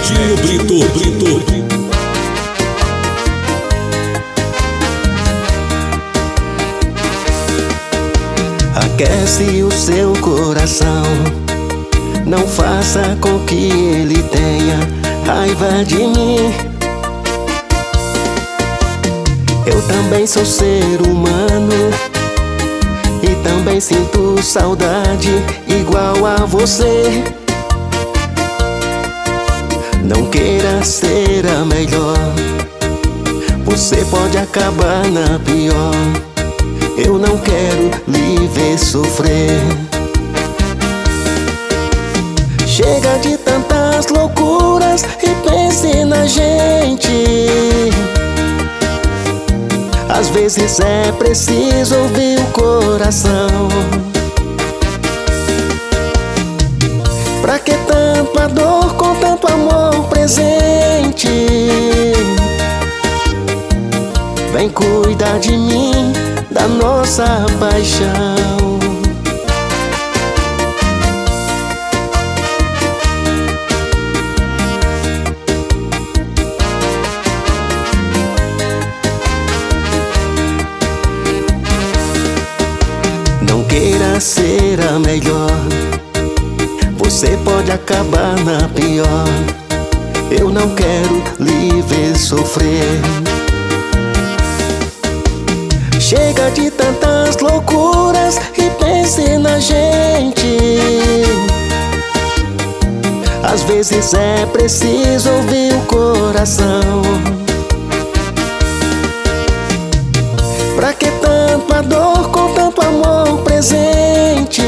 Betinho Brito. Aquece o seu coração, não faça com que ele tenha raiva de mim. Eu também sou ser humano e também sinto saudade igual a você. Não queira ser a melhor, você pode acabar na pior. Eu não quero lhe ver sofrer. Chega de tantas loucuras e pense na gente. Às vezes é preciso ouvir o coração. Pra que tanta dor com tanto amor presente? Vem cuidar de mim, da nossa paixão. Não queira ser a melhor, você pode acabar na pior. Eu não quero lhe ver sofrer. Chega de tantas loucuras e pense na gente. Às vezes é preciso ouvir o coração. Pra que tanta dor com tanto amor presente?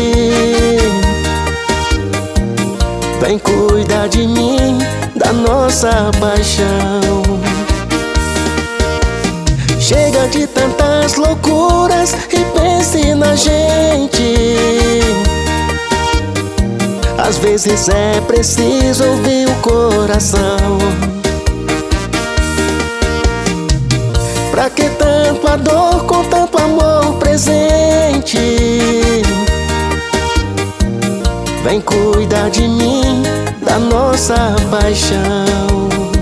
Vem cuidar de mim, da nossa paixão. Chega de tantas loucuras e pense na gente. Às vezes é preciso ouvir o coração. Pra que tanto a dor com tanto amor presente? Vem cuidar de mim, da nossa paixão.